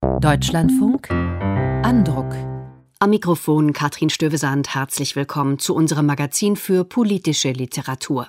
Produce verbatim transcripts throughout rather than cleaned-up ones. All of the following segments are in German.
Deutschlandfunk Andruck. Am Mikrofon Katrin Stövesand, herzlich willkommen zu unserem Magazin für politische Literatur.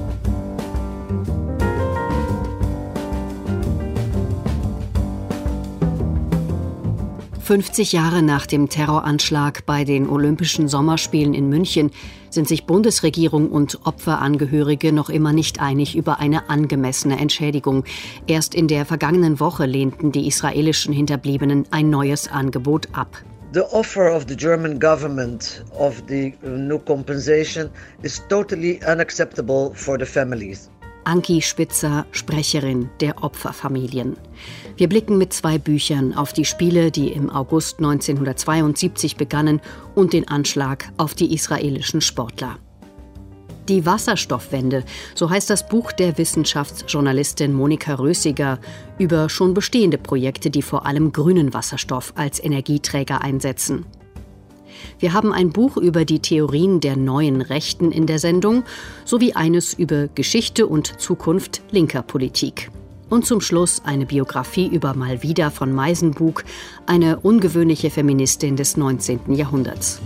fünfzig Jahre nach dem Terroranschlag bei den Olympischen Sommerspielen in München sind sich Bundesregierung und Opferangehörige noch immer nicht einig über eine angemessene Entschädigung. Erst in der vergangenen Woche lehnten die israelischen Hinterbliebenen ein neues Angebot ab. The offer of the German government of the new compensation is totally unacceptable for the families. Anki Spitzer, Sprecherin der Opferfamilien. Wir blicken mit zwei Büchern auf die Spiele, die im August neunzehnhundertzweiundsiebzig begannen, und den Anschlag auf die israelischen Sportler. Die Wasserstoffwende, so heißt das Buch der Wissenschaftsjournalistin Monika Rösiger über schon bestehende Projekte, die vor allem grünen Wasserstoff als Energieträger einsetzen. Wir haben ein Buch über die Theorien der neuen Rechten in der Sendung, sowie eines über Geschichte und Zukunft linker Politik. Und zum Schluss eine Biografie über Malvida von Meisenbug, eine ungewöhnliche Feministin des neunzehnten Jahrhunderts.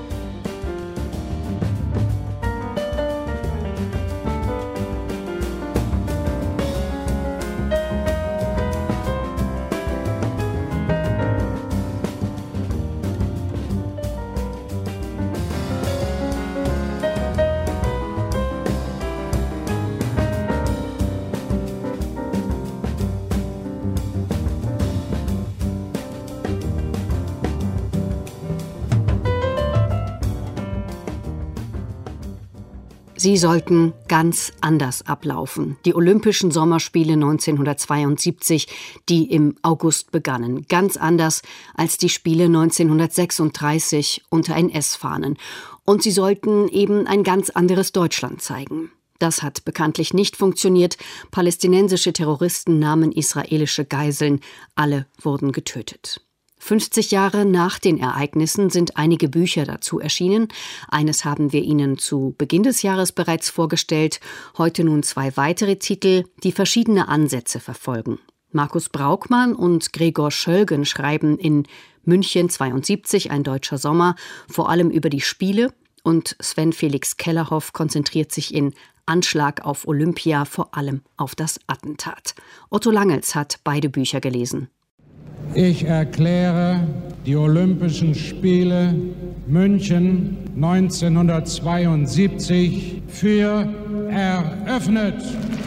Sie sollten ganz anders ablaufen. Die Olympischen Sommerspiele neunzehnhundertzweiundsiebzig, die im August begannen. Ganz anders als die Spiele neunzehnhundertsechsunddreißig unter N S-Fahnen. Und sie sollten eben ein ganz anderes Deutschland zeigen. Das hat bekanntlich nicht funktioniert. Palästinensische Terroristen nahmen israelische Geiseln. Alle wurden getötet. fünfzig Jahre nach den Ereignissen sind einige Bücher dazu erschienen. Eines haben wir Ihnen zu Beginn des Jahres bereits vorgestellt. Heute nun zwei weitere Titel, die verschiedene Ansätze verfolgen. Markus Braukmann und Gregor Schölgen schreiben in München zweiundsiebzig, ein deutscher Sommer, vor allem über die Spiele. Und Sven Felix Kellerhoff konzentriert sich in Anschlag auf Olympia vor allem auf das Attentat. Otto Langels hat beide Bücher gelesen. Ich erkläre die Olympischen Spiele München neunzehnhundertzweiundsiebzig für eröffnet.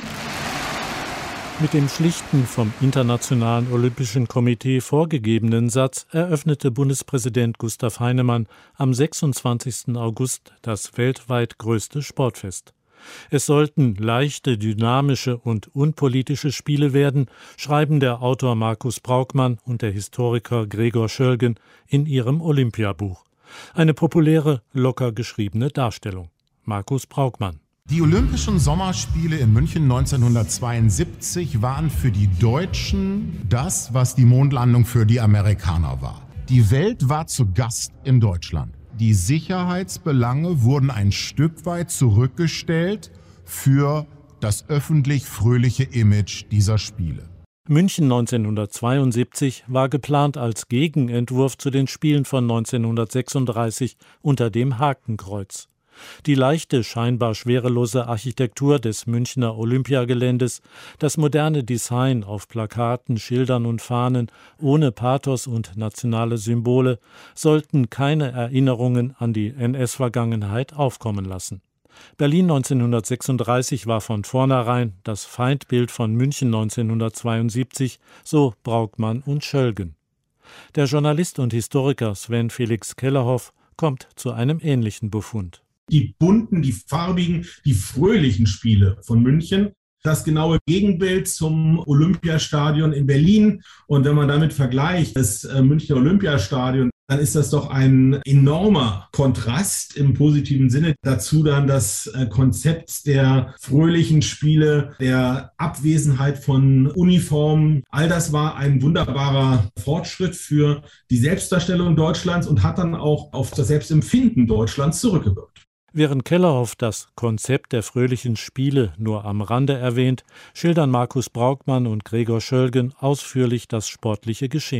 Mit dem schlichten, vom Internationalen Olympischen Komitee vorgegebenen Satz eröffnete Bundespräsident Gustav Heinemann am sechsundzwanzigsten August das weltweit größte Sportfest. Es sollten leichte, dynamische und unpolitische Spiele werden, schreiben der Autor Markus Braukmann und der Historiker Gregor Schölgen in ihrem Olympiabuch. Eine populäre, locker geschriebene Darstellung. Markus Braukmann. Die Olympischen Sommerspiele in München neunzehnhundertzweiundsiebzig waren für die Deutschen das, was die Mondlandung für die Amerikaner war. Die Welt war zu Gast in Deutschland. Die Sicherheitsbelange wurden ein Stück weit zurückgestellt für das öffentlich-fröhliche Image dieser Spiele. München neunzehnhundertzweiundsiebzig war geplant als Gegenentwurf zu den Spielen von neunzehnhundertsechsunddreißig unter dem Hakenkreuz. Die leichte, scheinbar schwerelose Architektur des Münchner Olympiageländes, das moderne Design auf Plakaten, Schildern und Fahnen ohne Pathos und nationale Symbole sollten keine Erinnerungen an die N S-Vergangenheit aufkommen lassen. Berlin neunzehnhundertsechsunddreißig war von vornherein das Feindbild von München neunzehnhundertzweiundsiebzig, so Braukmann und Schölgen. Der Journalist und Historiker Sven Felix Kellerhoff kommt zu einem ähnlichen Befund. Die bunten, die farbigen, die fröhlichen Spiele von München. Das genaue Gegenbild zum Olympiastadion in Berlin. Und wenn man damit vergleicht, das Münchner Olympiastadion, dann ist das doch ein enormer Kontrast im positiven Sinne. Dazu dann das Konzept der fröhlichen Spiele, der Abwesenheit von Uniformen. All das war ein wunderbarer Fortschritt für die Selbstdarstellung Deutschlands und hat dann auch auf das Selbstempfinden Deutschlands zurückgewirkt. Während Kellerhoff das Konzept der fröhlichen Spiele nur am Rande erwähnt, schildern Markus Braukmann und Gregor Schölgen ausführlich das sportliche Geschehen.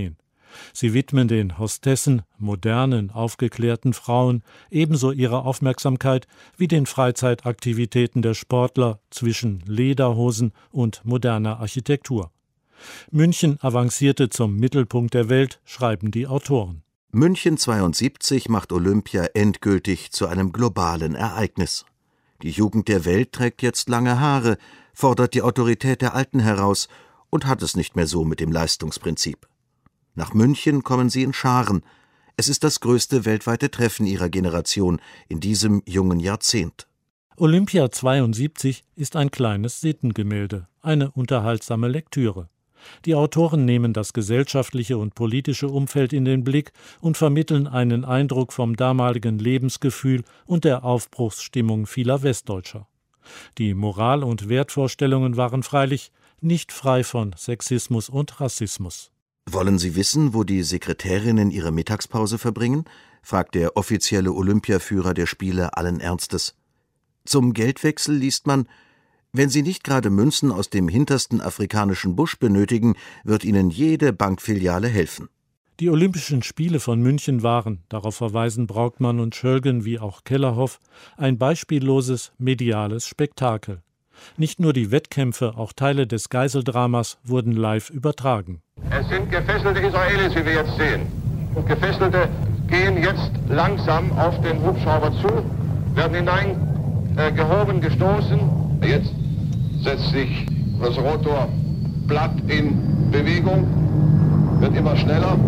Sie widmen den Hostessen, modernen, aufgeklärten Frauen ebenso ihre Aufmerksamkeit wie den Freizeitaktivitäten der Sportler zwischen Lederhosen und moderner Architektur. München avancierte zum Mittelpunkt der Welt, schreiben die Autoren. München zweiundsiebzig macht Olympia endgültig zu einem globalen Ereignis. Die Jugend der Welt trägt jetzt lange Haare, fordert die Autorität der Alten heraus und hat es nicht mehr so mit dem Leistungsprinzip. Nach München kommen sie in Scharen. Es ist das größte weltweite Treffen ihrer Generation in diesem jungen Jahrzehnt. Olympia zweiundsiebzig ist ein kleines Sittengemälde, eine unterhaltsame Lektüre. Die Autoren nehmen das gesellschaftliche und politische Umfeld in den Blick und vermitteln einen Eindruck vom damaligen Lebensgefühl und der Aufbruchsstimmung vieler Westdeutscher. Die Moral- und Wertvorstellungen waren freilich nicht frei von Sexismus und Rassismus. Wollen Sie wissen, wo die Sekretärinnen ihre Mittagspause verbringen? Fragt der offizielle Olympiaführer der Spiele allen Ernstes. Zum Geldwechsel liest man: Wenn Sie nicht gerade Münzen aus dem hintersten afrikanischen Busch benötigen, wird Ihnen jede Bankfiliale helfen. Die Olympischen Spiele von München waren, darauf verweisen Braukmann und Schölgen wie auch Kellerhoff, ein beispielloses mediales Spektakel. Nicht nur die Wettkämpfe, auch Teile des Geiseldramas wurden live übertragen. Es sind gefesselte Israelis, wie wir jetzt sehen. Gefesselte gehen jetzt langsam auf den Hubschrauber zu, werden hinein äh, gehoben, gestoßen. Jetzt setzt sich das Rotorblatt in Bewegung, wird immer schneller.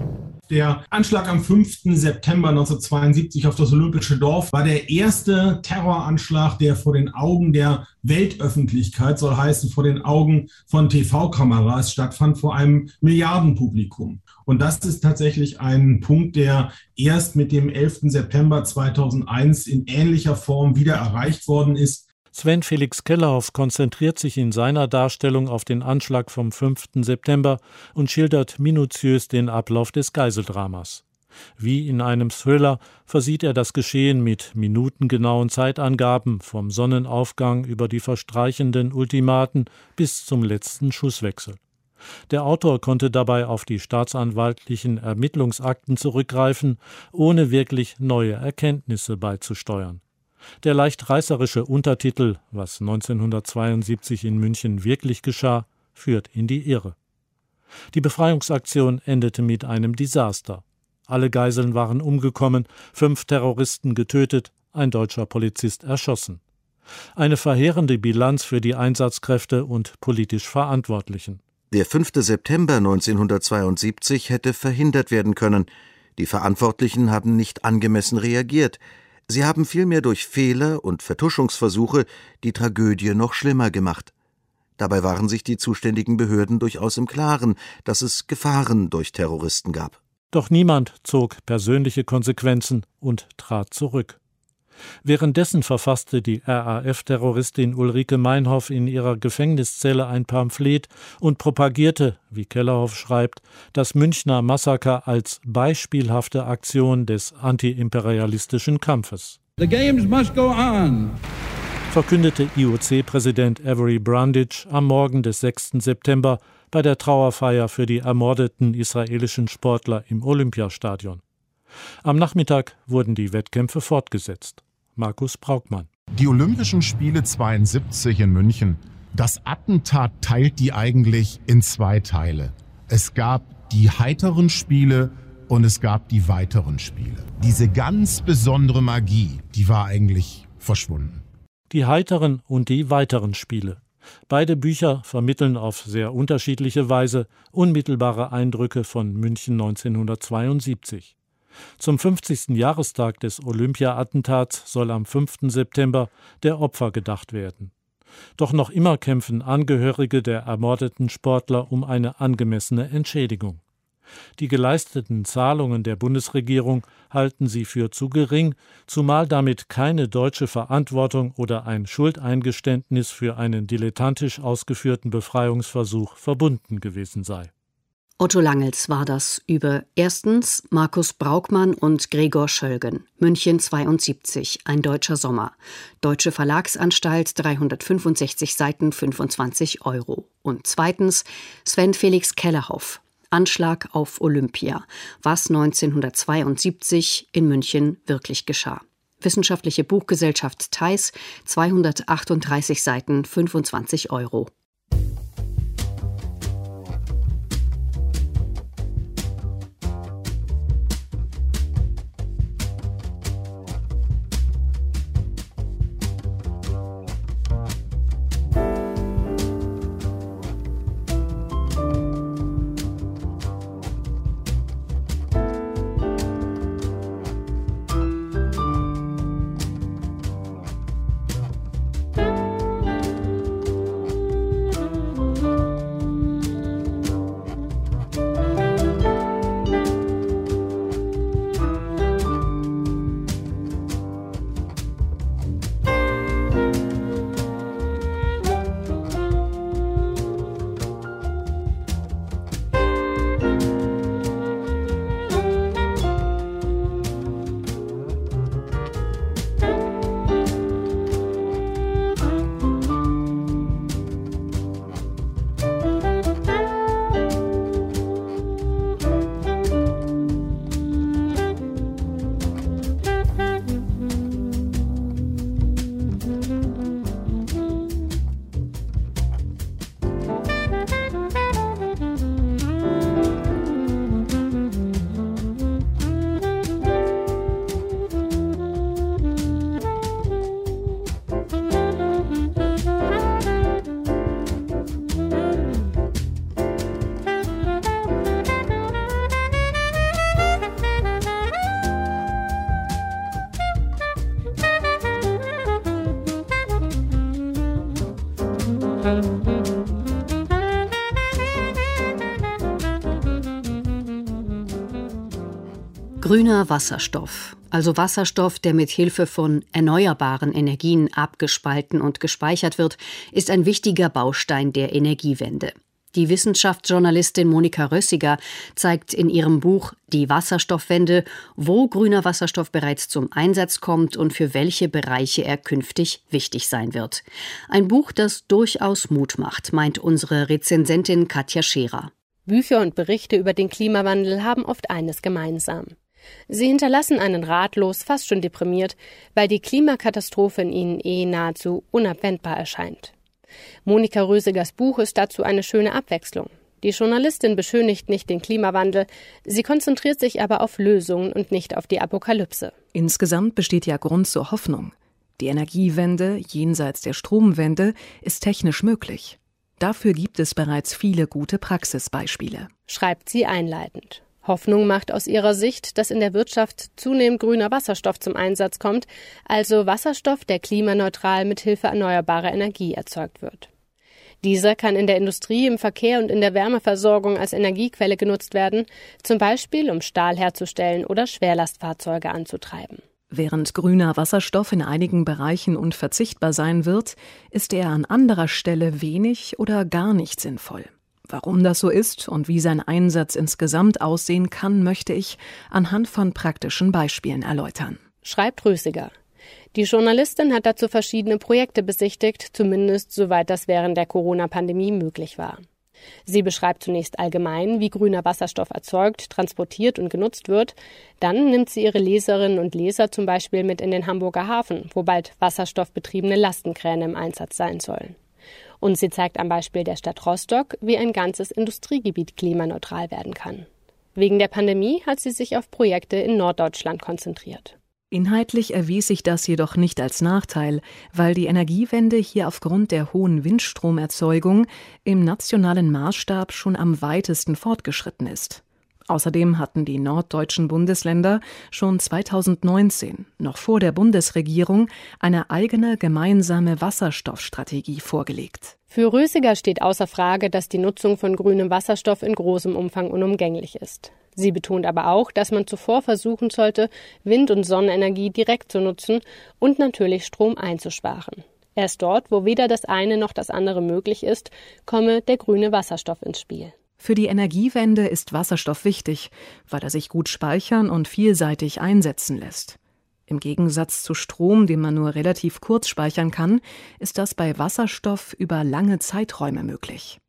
Der Anschlag am fünften September neunzehnhundertzweiundsiebzig auf das Olympische Dorf war der erste Terroranschlag, der vor den Augen der Weltöffentlichkeit, soll heißen vor den Augen von T V-Kameras, stattfand, vor einem Milliardenpublikum. Und das ist tatsächlich ein Punkt, der erst mit dem elften September zweitausendeins in ähnlicher Form wieder erreicht worden ist. Sven Felix Kellerhoff konzentriert sich in seiner Darstellung auf den Anschlag vom fünften September und schildert minutiös den Ablauf des Geiseldramas. Wie in einem Thriller versieht er das Geschehen mit minutengenauen Zeitangaben vom Sonnenaufgang über die verstreichenden Ultimaten bis zum letzten Schusswechsel. Der Autor konnte dabei auf die staatsanwaltlichen Ermittlungsakten zurückgreifen, ohne wirklich neue Erkenntnisse beizusteuern. Der leicht reißerische Untertitel »Was neunzehnhundertzweiundsiebzig in München wirklich geschah« führt in die Irre. Die Befreiungsaktion endete mit einem Desaster. Alle Geiseln waren umgekommen, fünf Terroristen getötet, ein deutscher Polizist erschossen. Eine verheerende Bilanz für die Einsatzkräfte und politisch Verantwortlichen. Der fünfte September neunzehnhundertzweiundsiebzig hätte verhindert werden können. Die Verantwortlichen haben nicht angemessen reagiert. Sie haben vielmehr durch Fehler und Vertuschungsversuche die Tragödie noch schlimmer gemacht. Dabei waren sich die zuständigen Behörden durchaus im Klaren, dass es Gefahren durch Terroristen gab. Doch niemand zog persönliche Konsequenzen und trat zurück. Währenddessen verfasste die R A F-Terroristin Ulrike Meinhoff in ihrer Gefängniszelle ein Pamphlet und propagierte, wie Kellerhoff schreibt, das Münchner Massaker als beispielhafte Aktion des antiimperialistischen Kampfes. The games must go on. Verkündete I O C-Präsident Avery Brundage am Morgen des sechsten September bei der Trauerfeier für die ermordeten israelischen Sportler im Olympiastadion. Am Nachmittag wurden die Wettkämpfe fortgesetzt. Markus Braukmann. Die Olympischen Spiele zweiundsiebzig in München. Das Attentat teilt die eigentlich in zwei Teile. Es gab die heiteren Spiele und es gab die weiteren Spiele. Diese ganz besondere Magie, die war eigentlich verschwunden. Die heiteren und die weiteren Spiele. Beide Bücher vermitteln auf sehr unterschiedliche Weise unmittelbare Eindrücke von München neunzehnhundertzweiundsiebzig. Zum fünfzigsten Jahrestag des Olympia-Attentats soll am fünften September der Opfer gedacht werden. Doch noch immer kämpfen Angehörige der ermordeten Sportler um eine angemessene Entschädigung. Die geleisteten Zahlungen der Bundesregierung halten sie für zu gering, zumal damit keine deutsche Verantwortung oder ein Schuldeingeständnis für einen dilettantisch ausgeführten Befreiungsversuch verbunden gewesen sei. Otto Langels war das über erstens Markus Braukmann und Gregor Schölgen. München zweiundsiebzig, ein deutscher Sommer. Deutsche Verlagsanstalt, dreihundertfünfundsechzig Seiten, fünfundzwanzig Euro. Und zweitens Sven Felix Kellerhoff. Anschlag auf Olympia, was neunzehnhundertzweiundsiebzig in München wirklich geschah. Wissenschaftliche Buchgesellschaft Theis, zweihundertachtunddreißig Seiten, fünfundzwanzig Euro. Grüner Wasserstoff, also Wasserstoff, der mit Hilfe von erneuerbaren Energien abgespalten und gespeichert wird, ist ein wichtiger Baustein der Energiewende. Die Wissenschaftsjournalistin Monika Rössiger zeigt in ihrem Buch Die Wasserstoffwende, wo grüner Wasserstoff bereits zum Einsatz kommt und für welche Bereiche er künftig wichtig sein wird. Ein Buch, das durchaus Mut macht, meint unsere Rezensentin Katja Scherer. Bücher und Berichte über den Klimawandel haben oft eines gemeinsam. Sie hinterlassen einen ratlos, fast schon deprimiert, weil die Klimakatastrophe in ihnen eh nahezu unabwendbar erscheint. Monika Rösigers Buch ist dazu eine schöne Abwechslung. Die Journalistin beschönigt nicht den Klimawandel, sie konzentriert sich aber auf Lösungen und nicht auf die Apokalypse. Insgesamt besteht ja Grund zur Hoffnung. Die Energiewende, jenseits der Stromwende, ist technisch möglich. Dafür gibt es bereits viele gute Praxisbeispiele, schreibt sie einleitend. Hoffnung macht aus ihrer Sicht, dass in der Wirtschaft zunehmend grüner Wasserstoff zum Einsatz kommt, also Wasserstoff, der klimaneutral mit Hilfe erneuerbarer Energie erzeugt wird. Dieser kann in der Industrie, im Verkehr und in der Wärmeversorgung als Energiequelle genutzt werden, zum Beispiel um Stahl herzustellen oder Schwerlastfahrzeuge anzutreiben. Während grüner Wasserstoff in einigen Bereichen unverzichtbar sein wird, ist er an anderer Stelle wenig oder gar nicht sinnvoll. Warum das so ist und wie sein Einsatz insgesamt aussehen kann, möchte ich anhand von praktischen Beispielen erläutern, schreibt Rösiger. Die Journalistin hat dazu verschiedene Projekte besichtigt, zumindest soweit das während der Corona-Pandemie möglich war. Sie beschreibt zunächst allgemein, wie grüner Wasserstoff erzeugt, transportiert und genutzt wird. Dann nimmt sie ihre Leserinnen und Leser zum Beispiel mit in den Hamburger Hafen, wo bald wasserstoffbetriebene Lastenkräne im Einsatz sein sollen. Und sie zeigt am Beispiel der Stadt Rostock, wie ein ganzes Industriegebiet klimaneutral werden kann. Wegen der Pandemie hat sie sich auf Projekte in Norddeutschland konzentriert. Inhaltlich erwies sich das jedoch nicht als Nachteil, weil die Energiewende hier aufgrund der hohen Windstromerzeugung im nationalen Maßstab schon am weitesten fortgeschritten ist. Außerdem hatten die norddeutschen Bundesländer schon zweitausendneunzehn, noch vor der Bundesregierung, eine eigene gemeinsame Wasserstoffstrategie vorgelegt. Für Rösiger steht außer Frage, dass die Nutzung von grünem Wasserstoff in großem Umfang unumgänglich ist. Sie betont aber auch, dass man zuvor versuchen sollte, Wind- und Sonnenenergie direkt zu nutzen und natürlich Strom einzusparen. Erst dort, wo weder das eine noch das andere möglich ist, komme der grüne Wasserstoff ins Spiel. Für die Energiewende ist Wasserstoff wichtig, weil er sich gut speichern und vielseitig einsetzen lässt. Im Gegensatz zu Strom, den man nur relativ kurz speichern kann, ist das bei Wasserstoff über lange Zeiträume möglich.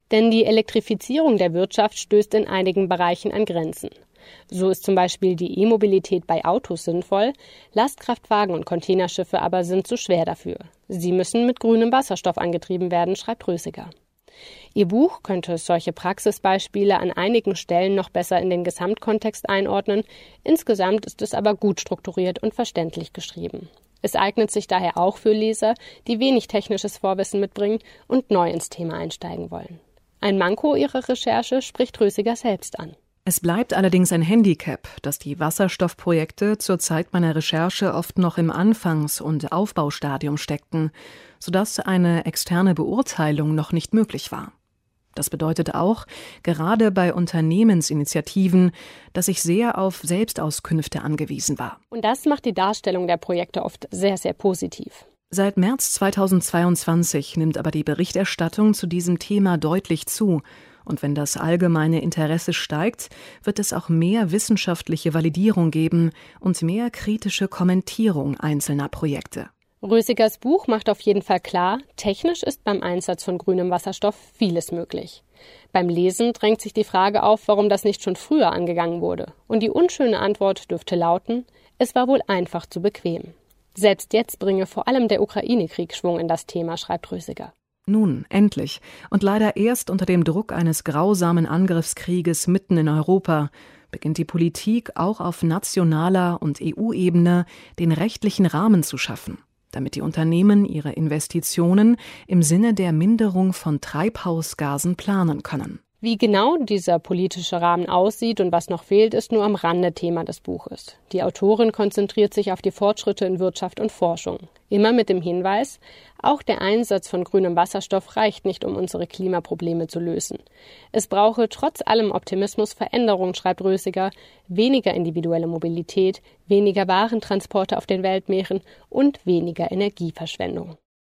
Denn die Elektrifizierung der Wirtschaft stößt in einigen Bereichen an Grenzen. So ist zum Beispiel die E-Mobilität bei Autos sinnvoll, Lastkraftwagen und Containerschiffe aber sind zu schwer dafür. Sie müssen mit grünem Wasserstoff angetrieben werden, schreibt Rösiger. Ihr Buch könnte solche Praxisbeispiele an einigen Stellen noch besser in den Gesamtkontext einordnen. Insgesamt ist es aber gut strukturiert und verständlich geschrieben. Es eignet sich daher auch für Leser, die wenig technisches Vorwissen mitbringen und neu ins Thema einsteigen wollen. Ein Manko ihrer Recherche spricht Rösiger selbst an. Es bleibt allerdings ein Handicap, dass die Wasserstoffprojekte zur Zeit meiner Recherche oft noch im Anfangs- und Aufbaustadium steckten, sodass eine externe Beurteilung noch nicht möglich war. Das bedeutet auch, gerade bei Unternehmensinitiativen, dass ich sehr auf Selbstauskünfte angewiesen war. Und das macht die Darstellung der Projekte oft sehr, sehr positiv. Seit März zweitausendzweiundzwanzig nimmt aber die Berichterstattung zu diesem Thema deutlich zu. Und wenn das allgemeine Interesse steigt, wird es auch mehr wissenschaftliche Validierung geben und mehr kritische Kommentierung einzelner Projekte. Rösigers Buch macht auf jeden Fall klar, technisch ist beim Einsatz von grünem Wasserstoff vieles möglich. Beim Lesen drängt sich die Frage auf, warum das nicht schon früher angegangen wurde. Und die unschöne Antwort dürfte lauten, es war wohl einfach zu bequem. Selbst jetzt bringe vor allem der Ukraine-Krieg Schwung in das Thema, schreibt Rösiger. Nun, endlich. Und leider erst unter dem Druck eines grausamen Angriffskrieges mitten in Europa beginnt die Politik auch auf nationaler und E U-Ebene den rechtlichen Rahmen zu schaffen, damit die Unternehmen ihre Investitionen im Sinne der Minderung von Treibhausgasen planen können. Wie genau dieser politische Rahmen aussieht und was noch fehlt, ist nur am Rande Thema des Buches. Die Autorin konzentriert sich auf die Fortschritte in Wirtschaft und Forschung. Immer mit dem Hinweis, auch der Einsatz von grünem Wasserstoff reicht nicht, um unsere Klimaprobleme zu lösen. Es brauche trotz allem Optimismus Veränderung, schreibt Rösiger, weniger individuelle Mobilität, weniger Warentransporte auf den Weltmeeren und weniger Energieverschwendung.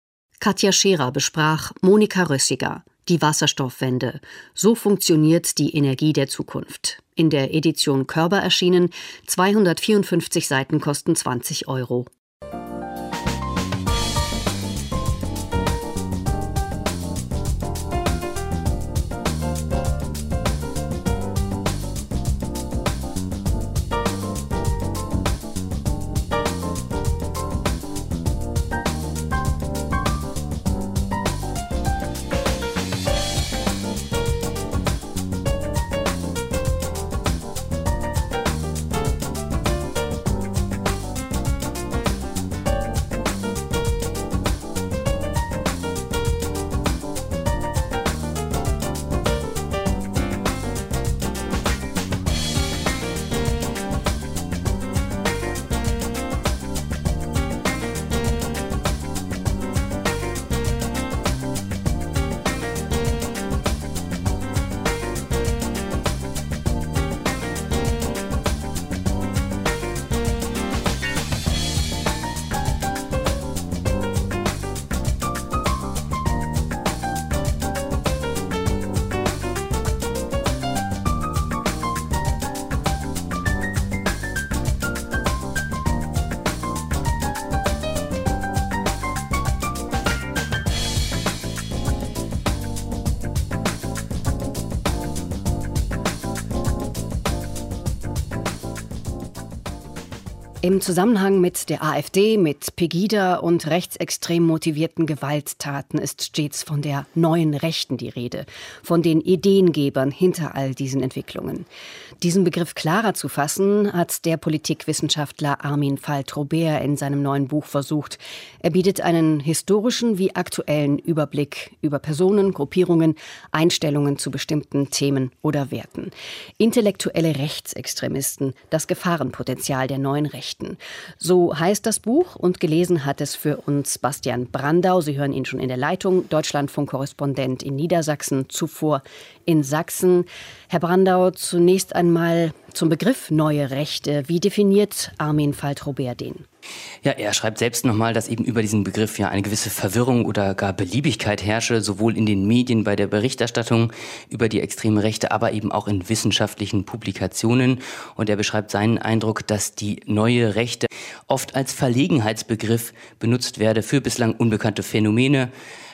Katja Scherer besprach Monika Rössiger. Die Wasserstoffwende. So funktioniert die Energie der Zukunft. In der Edition Körber erschienen, zweihundertvierundfünfzig Seiten kosten zwanzig Euro. Im Zusammenhang mit der AfD, mit Pegida und rechtsextrem motivierten Gewalttaten ist stets von der neuen Rechten die Rede, von den Ideengebern hinter all diesen Entwicklungen. Diesen Begriff klarer zu fassen, hat der Politikwissenschaftler Armin Faltrobert in seinem neuen Buch versucht. Er bietet einen historischen wie aktuellen Überblick über Personen, Gruppierungen, Einstellungen zu bestimmten Themen oder Werten. Intellektuelle Rechtsextremisten, das Gefahrenpotenzial der neuen Rechten. So heißt das Buch und gelesen hat es für uns Bastian Brandau. Sie hören ihn schon in der Leitung, Deutschlandfunk-Korrespondent in Niedersachsen, zuvor in Sachsen. Herr Brandau, zunächst einmal zum Begriff neue Rechte. Wie definiert Armin Faltrobert den? Ja, er schreibt selbst nochmal, dass eben über diesen Begriff ja eine gewisse Verwirrung oder gar Beliebigkeit herrsche, sowohl in den Medien bei der Berichterstattung über die extreme Rechte, aber eben auch in wissenschaftlichen Publikationen. Und er beschreibt seinen Eindruck, dass die neue Rechte oft als Verlegenheitsbegriff benutzt werde für bislang unbekannte Phänomene.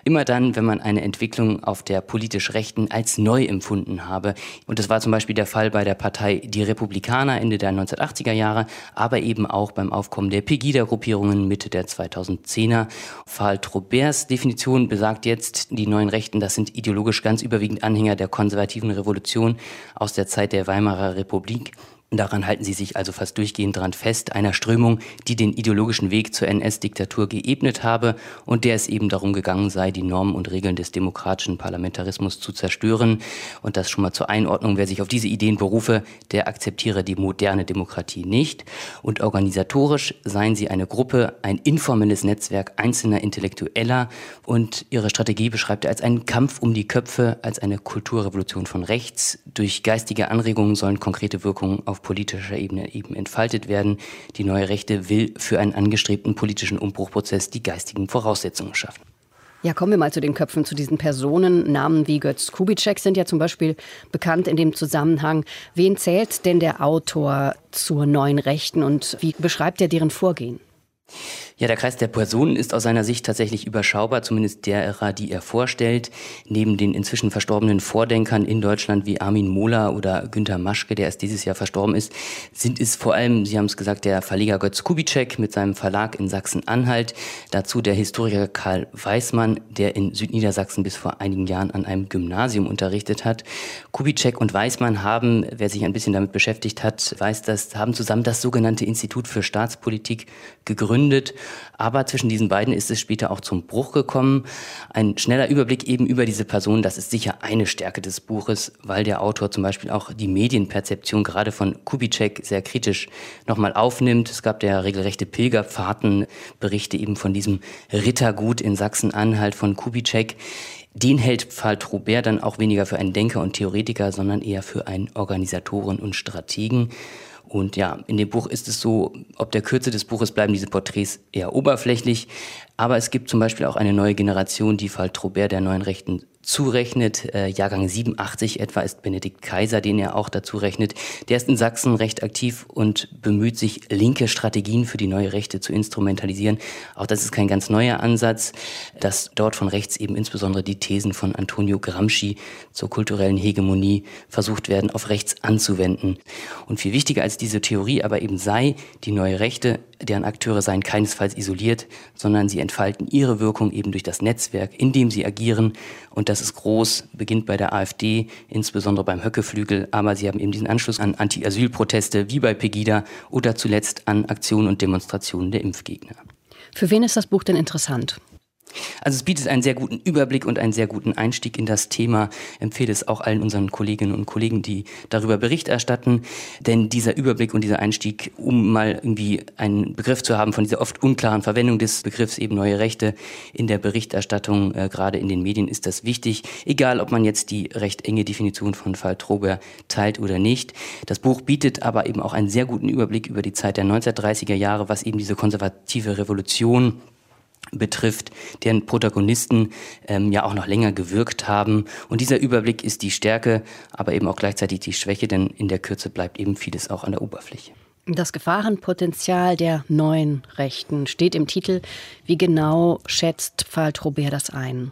immer dann, wenn man eine Entwicklung auf der politisch Rechten als neu empfunden habe. Und das war zum Beispiel der Fall bei der Partei Die Republikaner Ende der neunzehnhundertachtziger Jahre, aber eben auch beim Aufkommen der Pegida-Gruppierungen Mitte der zweitausendzehner. Faltroberts Definition besagt jetzt, die neuen Rechten, das sind ideologisch ganz überwiegend Anhänger der konservativen Revolution aus der Zeit der Weimarer Republik. Daran halten sie sich also fast durchgehend dran fest, einer Strömung, die den ideologischen Weg zur N S-Diktatur geebnet habe und der es eben darum gegangen sei, die Normen und Regeln des demokratischen Parlamentarismus zu zerstören. Und das schon mal zur Einordnung, wer sich auf diese Ideen berufe, der akzeptiere die moderne Demokratie nicht. Und organisatorisch seien sie eine Gruppe, ein informelles Netzwerk einzelner Intellektueller, und ihre Strategie beschreibt er als einen Kampf um die Köpfe, als eine Kulturrevolution von rechts. Durch geistige Anregungen sollen konkrete Wirkungen auf politischer Ebene eben entfaltet werden. Die neue Rechte will für einen angestrebten politischen Umbruchprozess die geistigen Voraussetzungen schaffen. Ja, kommen wir mal zu den Köpfen, zu diesen Personen. Namen wie Götz Kubitschek sind ja zum Beispiel bekannt in dem Zusammenhang. Wen zählt denn der Autor zur neuen Rechten und wie beschreibt er deren Vorgehen? Ja, der Kreis der Personen ist aus seiner Sicht tatsächlich überschaubar, zumindest derer, die er vorstellt. Neben den inzwischen verstorbenen Vordenkern in Deutschland wie Armin Mohler oder Günter Maschke, der erst dieses Jahr verstorben ist, sind es vor allem, Sie haben es gesagt, der Verleger Götz Kubitschek mit seinem Verlag in Sachsen-Anhalt, dazu der Historiker Karl Weissmann, der in Südniedersachsen bis vor einigen Jahren an einem Gymnasium unterrichtet hat. Kubitschek und Weissmann haben, wer sich ein bisschen damit beschäftigt hat, weiß das, haben zusammen das sogenannte Institut für Staatspolitik gegründet. Aber zwischen diesen beiden ist es später auch zum Bruch gekommen. Ein schneller Überblick eben über diese Personen, das ist sicher eine Stärke des Buches, weil der Autor zum Beispiel auch die Medienperzeption gerade von Kubitschek sehr kritisch nochmal aufnimmt. Es gab ja regelrechte Pilgerfahrten, Berichte eben von diesem Rittergut in Sachsen-Anhalt von Kubitschek. Den hält Faltrobert dann auch weniger für einen Denker und Theoretiker, sondern eher für einen Organisatoren und Strategen. Und ja, in dem Buch ist es so, ob der Kürze des Buches bleiben diese Porträts eher oberflächlich. Aber es gibt zum Beispiel auch eine neue Generation, die Faltrobert der neuen Rechten zurechnet. Äh, Jahrgang siebenundachtzig etwa ist Benedikt Kaiser, den er auch dazu rechnet. Der ist in Sachsen recht aktiv und bemüht sich, linke Strategien für die neue Rechte zu instrumentalisieren. Auch das ist kein ganz neuer Ansatz, dass dort von rechts eben insbesondere die Thesen von Antonio Gramsci zur kulturellen Hegemonie versucht werden, auf rechts anzuwenden. Und viel wichtiger als diese Theorie aber eben sei, die neue Rechte, deren Akteure seien keinesfalls isoliert, sondern sie entfalten ihre Wirkung eben durch das Netzwerk, in dem sie agieren. Und das ist groß, beginnt bei der AfD, insbesondere beim Höcke-Flügel, aber sie haben eben diesen Anschluss an Anti-Asyl-Proteste wie bei Pegida oder zuletzt an Aktionen und Demonstrationen der Impfgegner. Für wen ist das Buch denn interessant? Also es bietet einen sehr guten Überblick und einen sehr guten Einstieg in das Thema. Ich empfehle es auch allen unseren Kolleginnen und Kollegen, die darüber Bericht erstatten. Denn dieser Überblick und dieser Einstieg, um mal irgendwie einen Begriff zu haben von dieser oft unklaren Verwendung des Begriffs eben neue Rechte in der Berichterstattung, äh, gerade in den Medien, ist das wichtig. Egal, ob man jetzt die recht enge Definition von Faltrobert teilt oder nicht. Das Buch bietet aber eben auch einen sehr guten Überblick über die Zeit der neunzehnhundertdreißiger Jahre, was eben diese konservative Revolution betrifft, deren Protagonisten ähm, ja auch noch länger gewirkt haben. Und dieser Überblick ist die Stärke, aber eben auch gleichzeitig die Schwäche, denn in der Kürze bleibt eben vieles auch an der Oberfläche. Das Gefahrenpotenzial der neuen Rechten steht im Titel. Wie genau schätzt Faltrobert das ein?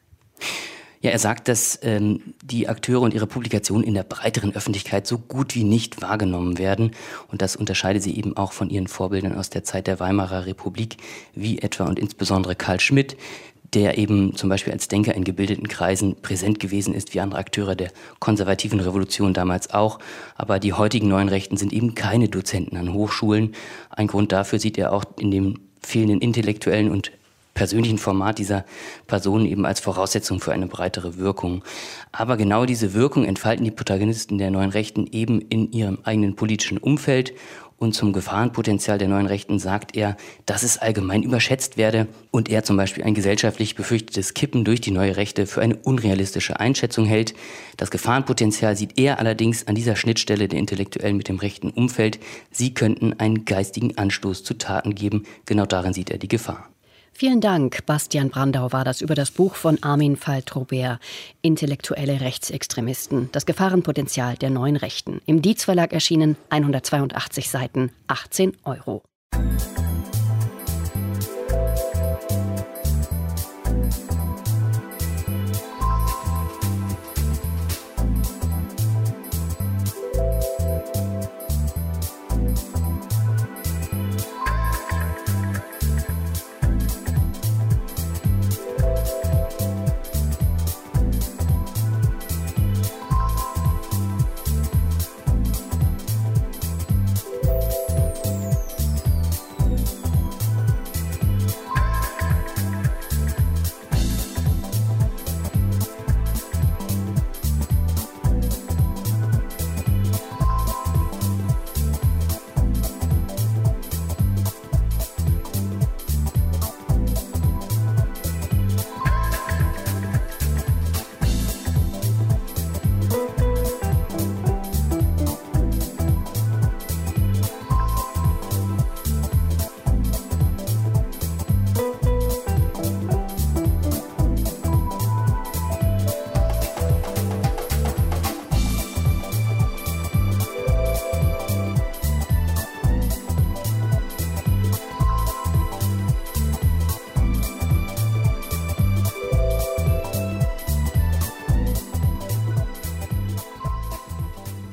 Ja, er sagt, dass ähm, die Akteure und ihre Publikationen in der breiteren Öffentlichkeit so gut wie nicht wahrgenommen werden. Und das unterscheidet sie eben auch von ihren Vorbildern aus der Zeit der Weimarer Republik, wie etwa und insbesondere Karl Schmitt, der eben zum Beispiel als Denker in gebildeten Kreisen präsent gewesen ist, wie andere Akteure der konservativen Revolution damals auch. Aber die heutigen neuen Rechten sind eben keine Dozenten an Hochschulen. Ein Grund dafür sieht er auch in dem fehlenden intellektuellen und persönlichen Format dieser Personen eben als Voraussetzung für eine breitere Wirkung. Aber genau diese Wirkung entfalten die Protagonisten der neuen Rechten eben in ihrem eigenen politischen Umfeld. Und zum Gefahrenpotenzial der neuen Rechten sagt er, dass es allgemein überschätzt werde und er zum Beispiel ein gesellschaftlich befürchtetes Kippen durch die neue Rechte für eine unrealistische Einschätzung hält. Das Gefahrenpotenzial sieht er allerdings an dieser Schnittstelle der Intellektuellen mit dem rechten Umfeld. Sie könnten einen geistigen Anstoß zu Taten geben. Genau darin sieht er die Gefahr. Vielen Dank, Bastian Brandau war das über das Buch von Armin Faltrobert, Intellektuelle Rechtsextremisten, das Gefahrenpotenzial der neuen Rechten. Im Dietz Verlag erschienen, hundertzweiundachtzig Seiten, achtzehn Euro.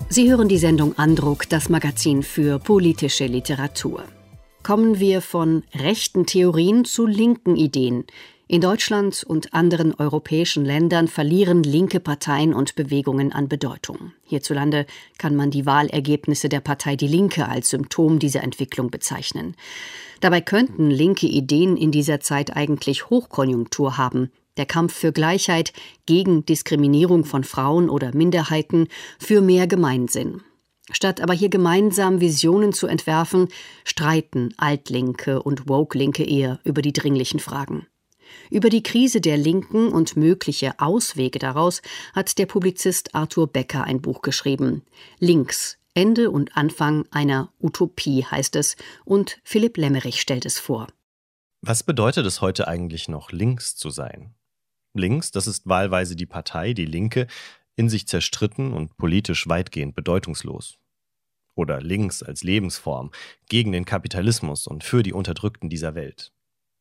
Sie hören die Sendung Andruck, das Magazin für politische Literatur. Kommen wir von rechten Theorien zu linken Ideen. In Deutschland und anderen europäischen Ländern verlieren linke Parteien und Bewegungen an Bedeutung. Hierzulande kann man die Wahlergebnisse der Partei Die Linke als Symptom dieser Entwicklung bezeichnen. Dabei könnten linke Ideen in dieser Zeit eigentlich Hochkonjunktur haben. Der Kampf für Gleichheit, gegen Diskriminierung von Frauen oder Minderheiten, für mehr Gemeinsinn. Statt aber hier gemeinsam Visionen zu entwerfen, streiten Altlinke und Woke-Linke eher über die dringlichen Fragen. Über die Krise der Linken und mögliche Auswege daraus hat der Publizist Arthur Becker ein Buch geschrieben. Links, Ende und Anfang einer Utopie heißt es, und Philipp Lemmerich stellt es vor. Was bedeutet es heute eigentlich noch, links zu sein? Links, das ist wahlweise die Partei, die Linke, in sich zerstritten und politisch weitgehend bedeutungslos. Oder links als Lebensform, gegen den Kapitalismus und für die Unterdrückten dieser Welt.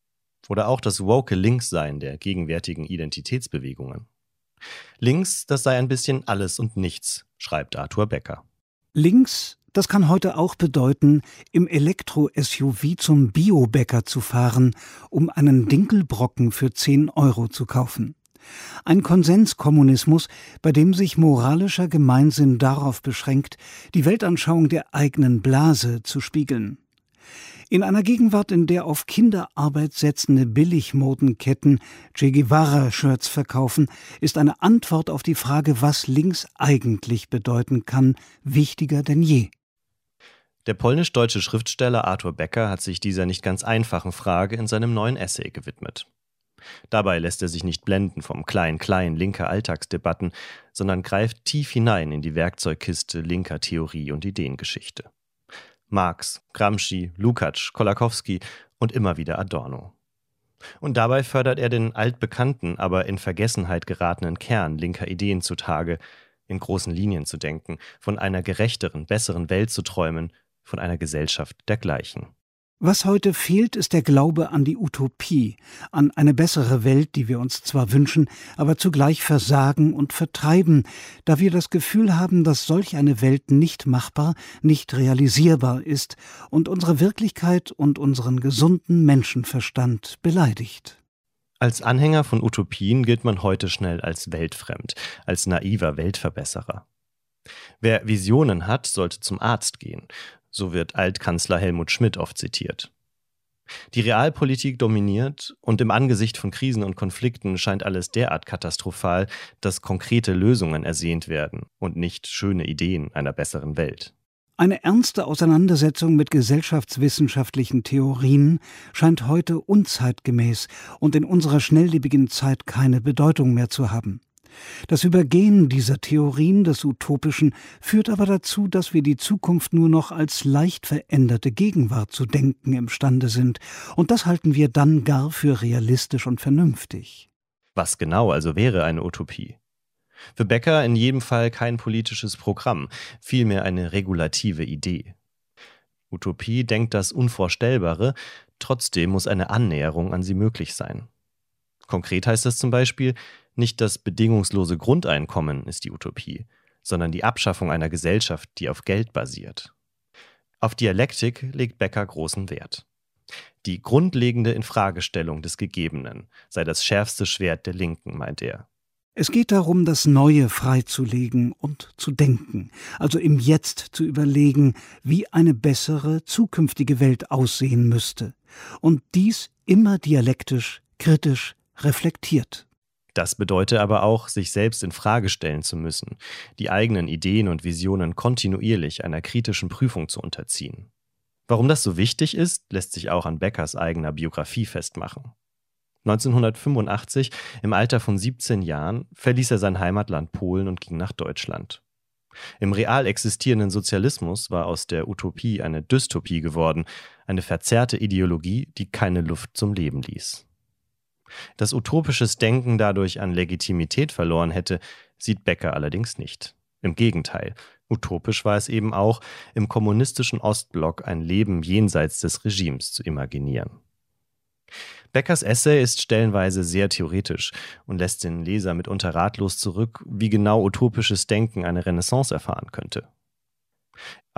Oder auch das woke Linkssein der gegenwärtigen Identitätsbewegungen. Links, das sei ein bisschen alles und nichts, schreibt Arthur Becker. Links, das kann heute auch bedeuten, im Elektro-S U V zum Biobäcker zu fahren, um einen Dinkelbrocken für zehn Euro zu kaufen. Ein Konsenskommunismus, bei dem sich moralischer Gemeinsinn darauf beschränkt, die Weltanschauung der eigenen Blase zu spiegeln. In einer Gegenwart, in der auf Kinderarbeit setzende Billigmodenketten Che Guevara-Shirts verkaufen, ist eine Antwort auf die Frage, was links eigentlich bedeuten kann, wichtiger denn je. Der polnisch-deutsche Schriftsteller Arthur Becker hat sich dieser nicht ganz einfachen Frage in seinem neuen Essay gewidmet. Dabei lässt er sich nicht blenden vom Klein-Klein linker Alltagsdebatten, sondern greift tief hinein in die Werkzeugkiste linker Theorie und Ideengeschichte. Marx, Gramsci, Lukács, Kolakowski und immer wieder Adorno. Und dabei fördert er den altbekannten, aber in Vergessenheit geratenen Kern linker Ideen zutage, in großen Linien zu denken, von einer gerechteren, besseren Welt zu träumen, von einer Gesellschaft dergleichen. Was heute fehlt, ist der Glaube an die Utopie, an eine bessere Welt, die wir uns zwar wünschen, aber zugleich versagen und vertreiben, da wir das Gefühl haben, dass solch eine Welt nicht machbar, nicht realisierbar ist und unsere Wirklichkeit und unseren gesunden Menschenverstand beleidigt. Als Anhänger von Utopien gilt man heute schnell als weltfremd, als naiver Weltverbesserer. Wer Visionen hat, sollte zum Arzt gehen. So wird Altkanzler Helmut Schmidt oft zitiert. Die Realpolitik dominiert und im Angesicht von Krisen und Konflikten scheint alles derart katastrophal, dass konkrete Lösungen ersehnt werden und nicht schöne Ideen einer besseren Welt. Eine ernste Auseinandersetzung mit gesellschaftswissenschaftlichen Theorien scheint heute unzeitgemäß und in unserer schnelllebigen Zeit keine Bedeutung mehr zu haben. Das Übergehen dieser Theorien des Utopischen führt aber dazu, dass wir die Zukunft nur noch als leicht veränderte Gegenwart zu denken imstande sind. Und das halten wir dann gar für realistisch und vernünftig. Was genau also wäre eine Utopie? Für Becker in jedem Fall kein politisches Programm, vielmehr eine regulative Idee. Utopie denkt das Unvorstellbare, trotzdem muss eine Annäherung an sie möglich sein. Konkret heißt das zum Beispiel, nicht das bedingungslose Grundeinkommen ist die Utopie, sondern die Abschaffung einer Gesellschaft, die auf Geld basiert. Auf Dialektik legt Becker großen Wert. Die grundlegende Infragestellung des Gegebenen sei das schärfste Schwert der Linken, meint er. Es geht darum, das Neue freizulegen und zu denken, also im Jetzt zu überlegen, wie eine bessere, zukünftige Welt aussehen müsste. Und dies immer dialektisch, kritisch, reflektiert. Das bedeutet aber auch, sich selbst in Frage stellen zu müssen, die eigenen Ideen und Visionen kontinuierlich einer kritischen Prüfung zu unterziehen. Warum das so wichtig ist, lässt sich auch an Beckers eigener Biografie festmachen. neunzehnhundertfünfundachtzig, im Alter von siebzehn Jahren, verließ er sein Heimatland Polen und ging nach Deutschland. Im real existierenden Sozialismus war aus der Utopie eine Dystopie geworden, eine verzerrte Ideologie, die keine Luft zum Leben ließ. Dass utopisches Denken dadurch an Legitimität verloren hätte, sieht Becker allerdings nicht. Im Gegenteil, utopisch war es eben auch, im kommunistischen Ostblock ein Leben jenseits des Regimes zu imaginieren. Beckers Essay ist stellenweise sehr theoretisch und lässt den Leser mitunter ratlos zurück, wie genau utopisches Denken eine Renaissance erfahren könnte.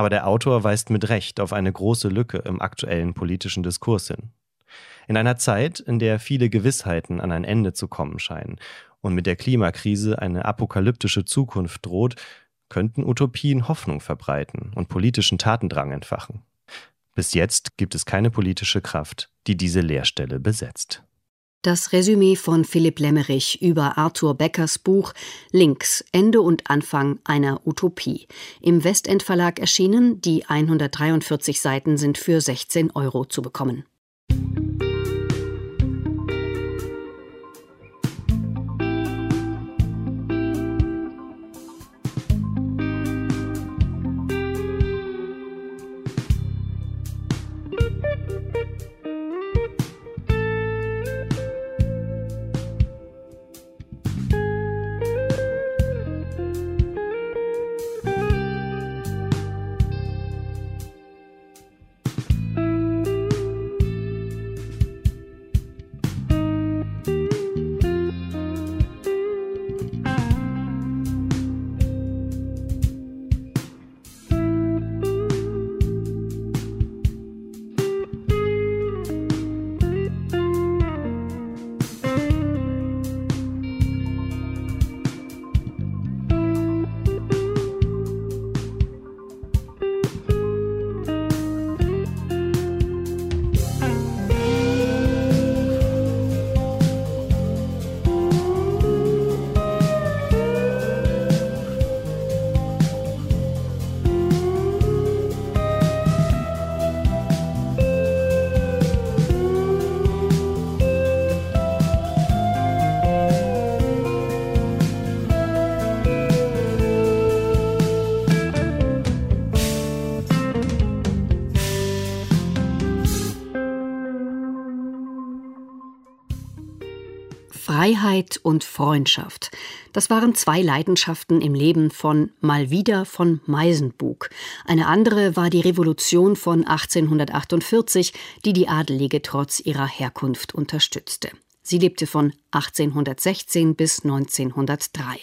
Aber der Autor weist mit Recht auf eine große Lücke im aktuellen politischen Diskurs hin. In einer Zeit, in der viele Gewissheiten an ein Ende zu kommen scheinen und mit der Klimakrise eine apokalyptische Zukunft droht, könnten Utopien Hoffnung verbreiten und politischen Tatendrang entfachen. Bis jetzt gibt es keine politische Kraft, die diese Leerstelle besetzt. Das Resümee von Philipp Lemmerich über Arthur Beckers Buch Links, Ende und Anfang einer Utopie. Im Westend Verlag erschienen, die hundertdreiundvierzig Seiten sind für sechzehn Euro zu bekommen. Freiheit und Freundschaft. Das waren zwei Leidenschaften im Leben von Malvida von Meisenbug. Eine andere war die Revolution von achtzehnhundertachtundvierzig, die die Adelige trotz ihrer Herkunft unterstützte. Sie lebte von achtzehnhundertsechzehn bis neunzehnhundertdrei.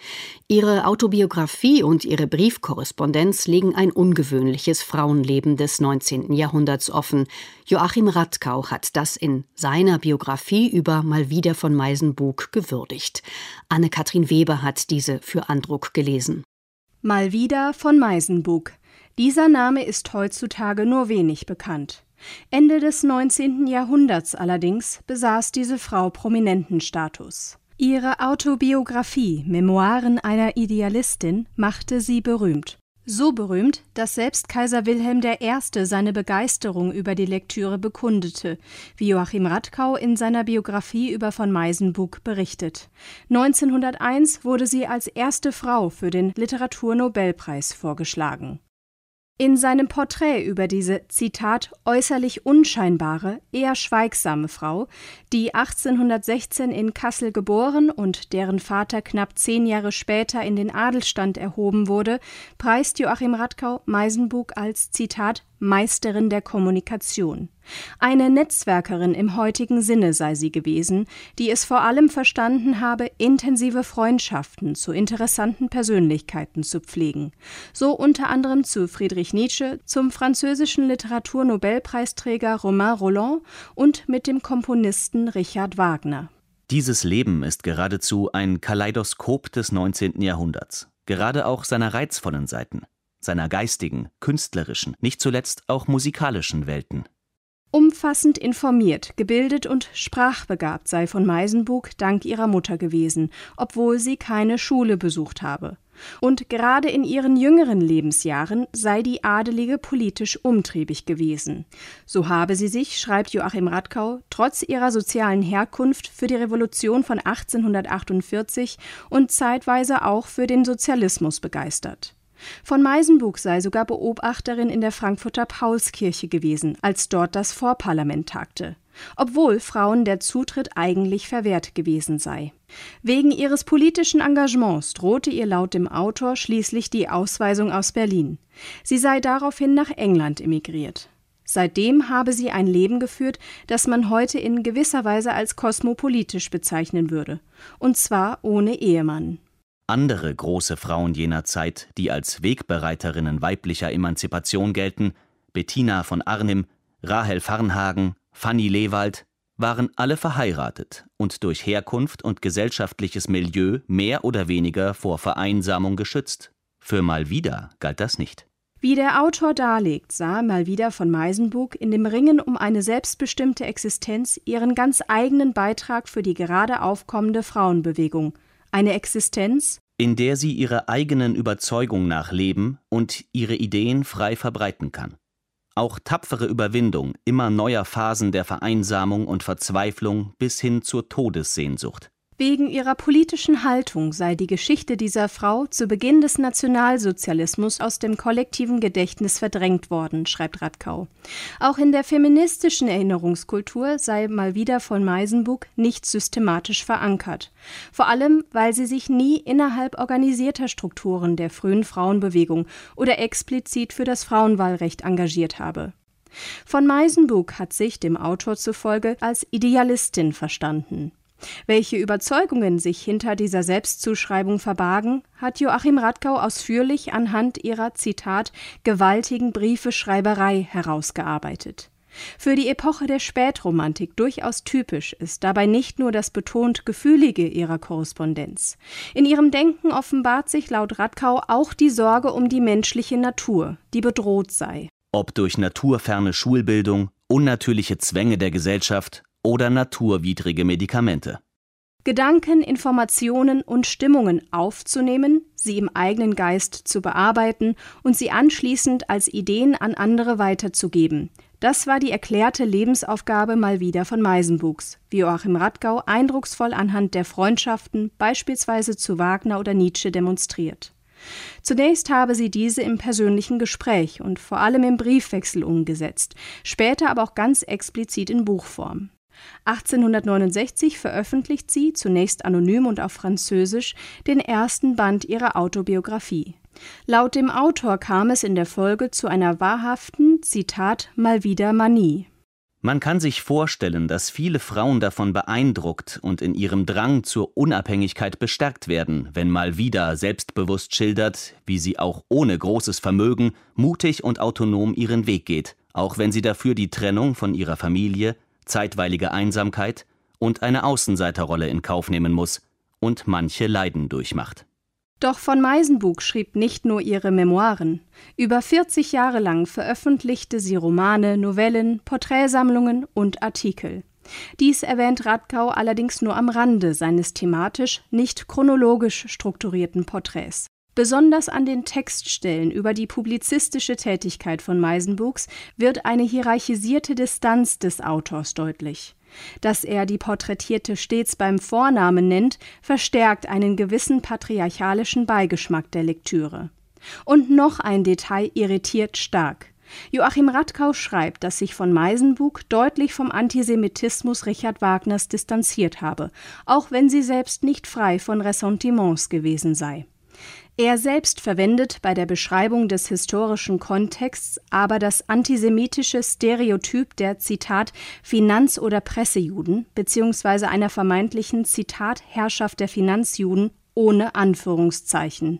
Ihre Autobiografie und ihre Briefkorrespondenz legen ein ungewöhnliches Frauenleben des neunzehnten Jahrhunderts offen. Joachim Radkau hat das in seiner Biografie über Malvida von Meisenbug gewürdigt. Anne-Kathrin Weber hat diese für Andruck gelesen. Malvida von Meisenbug. Dieser Name ist heutzutage nur wenig bekannt. Ende des neunzehnten Jahrhunderts allerdings besaß diese Frau prominenten Status. Ihre Autobiografie »Memoiren einer Idealistin« machte sie berühmt. So berühmt, dass selbst Kaiser Wilhelm der Erste seine Begeisterung über die Lektüre bekundete, wie Joachim Radkau in seiner Biografie über von Meisenbug berichtet. neunzehnhunderteins wurde sie als erste Frau für den Literaturnobelpreis vorgeschlagen. In seinem Porträt über diese, Zitat, äußerlich unscheinbare, eher schweigsame Frau, die achtzehnhundertsechzehn in Kassel geboren und deren Vater knapp zehn Jahre später in den Adelstand erhoben wurde, preist Joachim Radkau Meisenbug als, Zitat, Meisterin der Kommunikation. Eine Netzwerkerin im heutigen Sinne sei sie gewesen, die es vor allem verstanden habe, intensive Freundschaften zu interessanten Persönlichkeiten zu pflegen. So unter anderem zu Friedrich Nietzsche, zum französischen Literaturnobelpreisträger Romain Rolland und mit dem Komponisten Richard Wagner. Dieses Leben ist geradezu ein Kaleidoskop des neunzehnten Jahrhunderts, gerade auch seiner reizvollen Seiten, seiner geistigen, künstlerischen, nicht zuletzt auch musikalischen Welten. Umfassend informiert, gebildet und sprachbegabt sei von Meisenbug dank ihrer Mutter gewesen, obwohl sie keine Schule besucht habe. Und gerade in ihren jüngeren Lebensjahren sei die Adelige politisch umtriebig gewesen. So habe sie sich, schreibt Joachim Radkau, trotz ihrer sozialen Herkunft für die Revolution von achtzehnhundertachtundvierzig und zeitweise auch für den Sozialismus begeistert. Von Meisenbug sei sogar Beobachterin in der Frankfurter Paulskirche gewesen, als dort das Vorparlament tagte, obwohl Frauen der Zutritt eigentlich verwehrt gewesen sei. Wegen ihres politischen Engagements drohte ihr laut dem Autor schließlich die Ausweisung aus Berlin. Sie sei daraufhin nach England emigriert. Seitdem habe sie ein Leben geführt, das man heute in gewisser Weise als kosmopolitisch bezeichnen würde, und zwar ohne Ehemann. Andere große Frauen jener Zeit, die als Wegbereiterinnen weiblicher Emanzipation gelten, Bettina von Arnim, Rahel Varnhagen, Fanny Lewald, waren alle verheiratet und durch Herkunft und gesellschaftliches Milieu mehr oder weniger vor Vereinsamung geschützt. Für Malvida galt das nicht. Wie der Autor darlegt, sah Malvida von Meisenbug in dem Ringen um eine selbstbestimmte Existenz ihren ganz eigenen Beitrag für die gerade aufkommende Frauenbewegung. Eine Existenz, in der sie ihrer eigenen Überzeugung nach leben und ihre Ideen frei verbreiten kann. Auch tapfere Überwindung immer neuer Phasen der Vereinsamung und Verzweiflung bis hin zur Todessehnsucht. Wegen ihrer politischen Haltung sei die Geschichte dieser Frau zu Beginn des Nationalsozialismus aus dem kollektiven Gedächtnis verdrängt worden, schreibt Radkau. Auch in der feministischen Erinnerungskultur sei Malvida von Meisenbug nicht systematisch verankert. Vor allem, weil sie sich nie innerhalb organisierter Strukturen der frühen Frauenbewegung oder explizit für das Frauenwahlrecht engagiert habe. Von Meisenbug hat sich dem Autor zufolge als Idealistin verstanden. Welche Überzeugungen sich hinter dieser Selbstzuschreibung verbargen, hat Joachim Radkau ausführlich anhand ihrer, Zitat, gewaltigen Briefeschreiberei herausgearbeitet. Für die Epoche der Spätromantik durchaus typisch ist dabei nicht nur das betont Gefühlige ihrer Korrespondenz. In ihrem Denken offenbart sich laut Radkau auch die Sorge um die menschliche Natur, die bedroht sei. Ob durch naturferne Schulbildung, unnatürliche Zwänge der Gesellschaft oder naturwidrige Medikamente. Gedanken, Informationen und Stimmungen aufzunehmen, sie im eigenen Geist zu bearbeiten und sie anschließend als Ideen an andere weiterzugeben. Das war die erklärte Lebensaufgabe Malvida von Meisenbugs, wie Joachim Radkau eindrucksvoll anhand der Freundschaften beispielsweise zu Wagner oder Nietzsche demonstriert. Zunächst habe sie diese im persönlichen Gespräch und vor allem im Briefwechsel umgesetzt, später aber auch ganz explizit in Buchform. achtzehnhundertneunundsechzig veröffentlicht sie, zunächst anonym und auf Französisch, den ersten Band ihrer Autobiografie. Laut dem Autor kam es in der Folge zu einer wahrhaften, Zitat, Malvida-Manie. Man kann sich vorstellen, dass viele Frauen davon beeindruckt und in ihrem Drang zur Unabhängigkeit bestärkt werden, wenn Malvida selbstbewusst schildert, wie sie auch ohne großes Vermögen mutig und autonom ihren Weg geht, auch wenn sie dafür die Trennung von ihrer Familie, zeitweilige Einsamkeit und eine Außenseiterrolle in Kauf nehmen muss und manche Leiden durchmacht. Doch von Meisenbug schrieb nicht nur ihre Memoiren. Über vierzig Jahre lang veröffentlichte sie Romane, Novellen, Porträtsammlungen und Artikel. Dies erwähnt Radkau allerdings nur am Rande seines thematisch, nicht chronologisch strukturierten Porträts. Besonders an den Textstellen über die publizistische Tätigkeit von Meisenbugs wird eine hierarchisierte Distanz des Autors deutlich. Dass er die Porträtierte stets beim Vornamen nennt, verstärkt einen gewissen patriarchalischen Beigeschmack der Lektüre. Und noch ein Detail irritiert stark. Joachim Radkau schreibt, dass sich von Meisenbug deutlich vom Antisemitismus Richard Wagners distanziert habe, auch wenn sie selbst nicht frei von Ressentiments gewesen sei. Er selbst verwendet bei der Beschreibung des historischen Kontexts aber das antisemitische Stereotyp der, Zitat, Finanz- oder Pressejuden bzw. einer vermeintlichen, Zitat, Herrschaft der Finanzjuden ohne Anführungszeichen.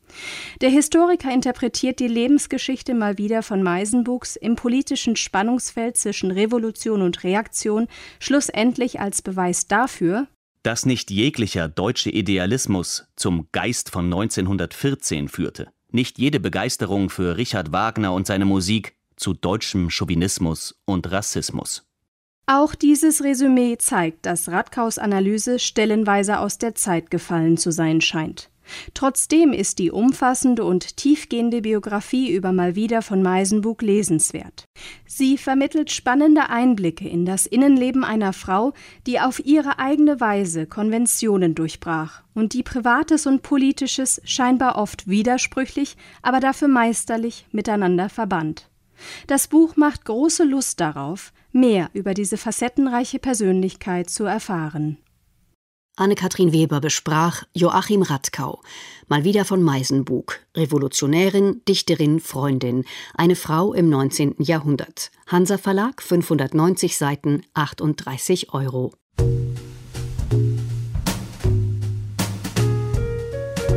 Der Historiker interpretiert die Lebensgeschichte Malvida von Meisenbugs im politischen Spannungsfeld zwischen Revolution und Reaktion schlussendlich als Beweis dafür, dass nicht jeglicher deutsche Idealismus zum Geist von neunzehnhundertvierzehn führte, nicht jede Begeisterung für Richard Wagner und seine Musik zu deutschem Chauvinismus und Rassismus. Auch dieses Resümee zeigt, dass Radkaus Analyse stellenweise aus der Zeit gefallen zu sein scheint. Trotzdem ist die umfassende und tiefgehende Biografie über Malvida von Meisenbug lesenswert. Sie vermittelt spannende Einblicke in das Innenleben einer Frau, die auf ihre eigene Weise Konventionen durchbrach und die Privates und Politisches scheinbar oft widersprüchlich, aber dafür meisterlich miteinander verband. Das Buch macht große Lust darauf, mehr über diese facettenreiche Persönlichkeit zu erfahren. Anne-Kathrin Weber besprach Joachim Radkau, Malvida von Meisenbug, Revolutionärin, Dichterin, Freundin, eine Frau im neunzehnten Jahrhundert. Hansa Verlag, fünfhundertneunzig Seiten, achtunddreißig Euro.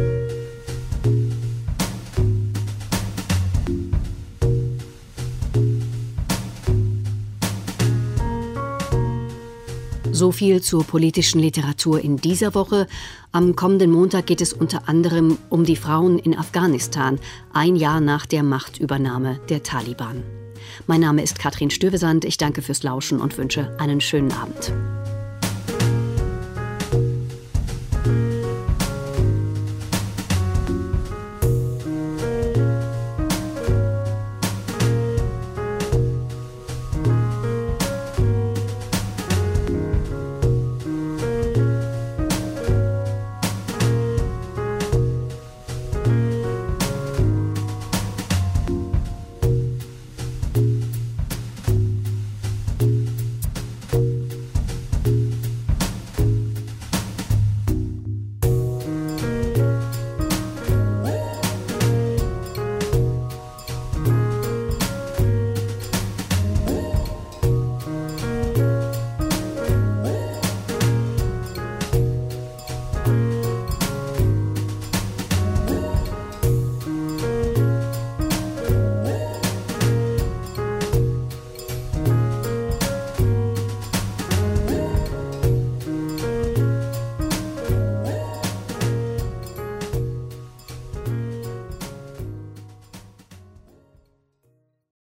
So viel zur politischen Literatur in dieser Woche. Am kommenden Montag geht es unter anderem um die Frauen in Afghanistan, ein Jahr nach der Machtübernahme der Taliban. Mein Name ist Katrin Stövesand. Ich danke fürs Lauschen und wünsche einen schönen Abend.